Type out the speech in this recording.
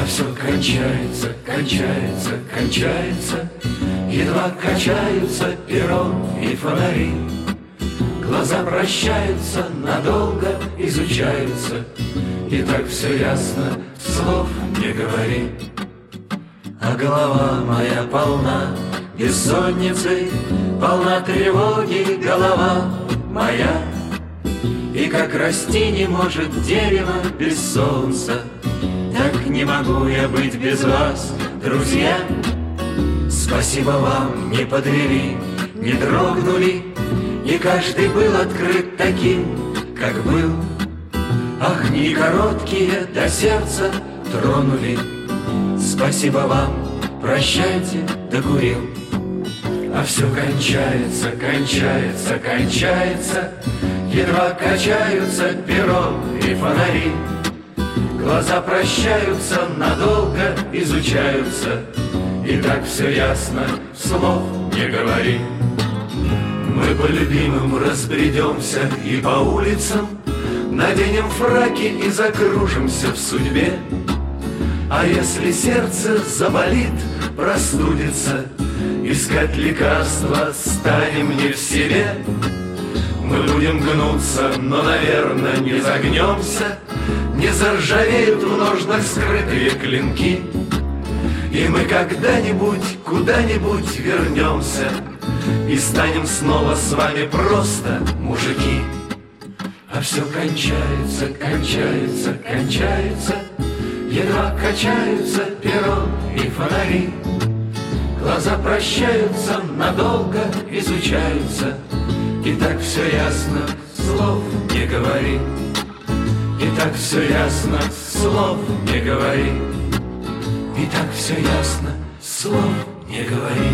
все кончается, кончается, кончается, едва качаются перо и фонари. Глаза прощаются, надолго изучаются, и так все ясно, слов не говори. А голова моя полна бессонницы, полна тревоги голова моя. И как расти не может дерево без солнца, так не могу я быть без вас, друзья. Спасибо вам, не подвели, не дрогнули, и каждый был открыт таким, как был. Ах, не короткие до сердца тронули. Спасибо вам, прощайте, докурил. А все кончается, кончается, кончается, едва качаются перо и фонари. Глаза прощаются, надолго изучаются, и так все ясно, слов не говори. Мы по любимым разбредемся и по улицам, наденем фраки и закружимся в судьбе. А если сердце заболит, простудится, искать лекарства станем не в себе. Мы будем гнуться, но, наверное, не загнемся, не заржавеют в ножнах скрытые клинки. И мы когда-нибудь, куда-нибудь вернемся и станем снова с вами просто мужики. А все кончается, кончается, кончается, едва качаются перо и фонари. Глаза прощаются, надолго изучаются, и так все ясно, слов не говори. И так все ясно, слов не говори. И так все ясно, слов не говори.